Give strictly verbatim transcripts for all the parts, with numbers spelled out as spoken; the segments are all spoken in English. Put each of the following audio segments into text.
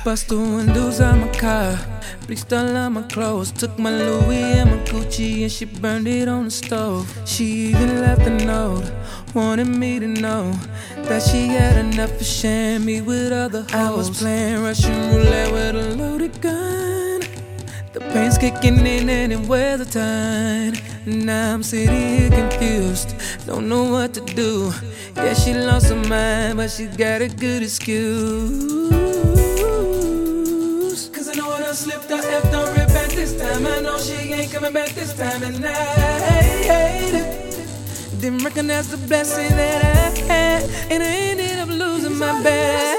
Bust the windows out my car, bleached all of my clothes, took my Louis and my Gucci and she burned it on the stove. She even left a note, wanted me to know that she had enough of sharing me with other hoes. I was playing Russian roulette with a loaded gun. The pain's kicking in and it wears a ton. Now I'm sitting here confused, don't know what to do. Yeah, she lost her mind, but she got a good excuse. Cause I know I done slipped, I effed, don't repent this time. I know she ain't coming back this time, and I hate it. Didn't recognize the blessing that I had, and I ended up losing my bag.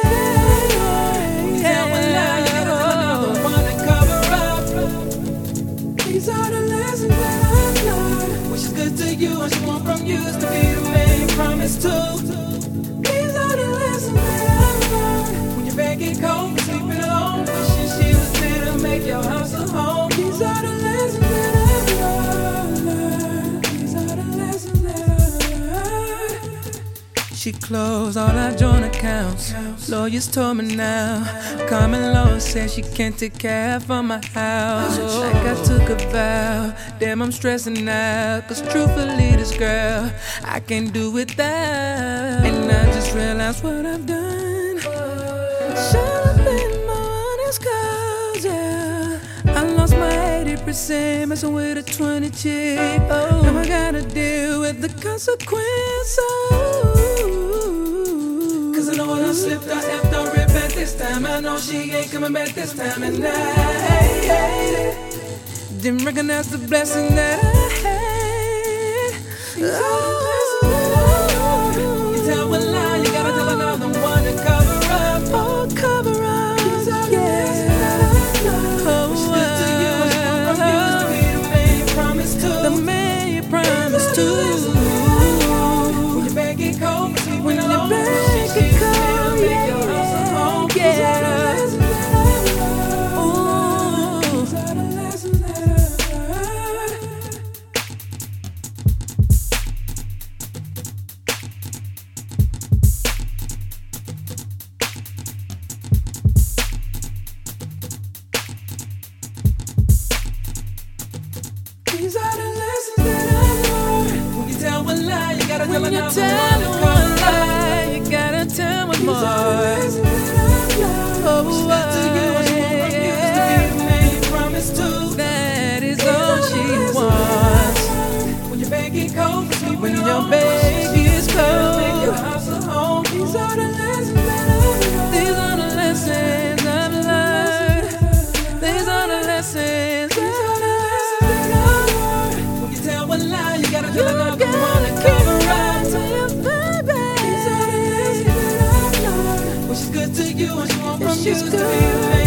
These are the lessons that I've learned. Which is good to you, and she want from you is to be the man you promised to. These are the lessons that I've learned. When your bed get cold, sleeping alone, wishing she was there to make your house a home. These are the lessons that I've learned. These are the lessons that I've learned. She closed all our joint accounts. Lawyers told me now. Common law says she can't take care of my house. Like I took a vow. Damn, I'm stressing out. Cause truthfully, this girl I can't do without. And I just realized what I've done. Should have been more honest, cause yeah, I lost my eighty percent messing with a twenty chick. Oh, now I gotta deal with the consequences. Cause I know I done slipped, I effed, don't repent this time. I know she ain't coming back this time, and I hate it. Didn't recognize the blessing that I had. Oh, you tell one lie, you gotta tell another one to cover up. Oh, cover up, yeah. Oh, she's good to you, and she won't refuse to be the man you promised to. The man you promised to. When your bed get cold, when your bed get cold, yeah, yeah, yeah. These are the lessons that I've learned. When you tell one lie, you gotta tell another one. When you tell one lie, you gotta tell one more. These are the lessons that I've learned. Oh, she's good to you, and she won't refuse to be the man you promised to. That is all she wants. When your bed get cold, when your bed gets cold, make your house a home. These are the lessons that I've learned. These are the lessons I've learned. These are the lessons. You gotta tell another one to cover up. These are the lessons that I've learned. When she's good to you, and she won't from you to be the man.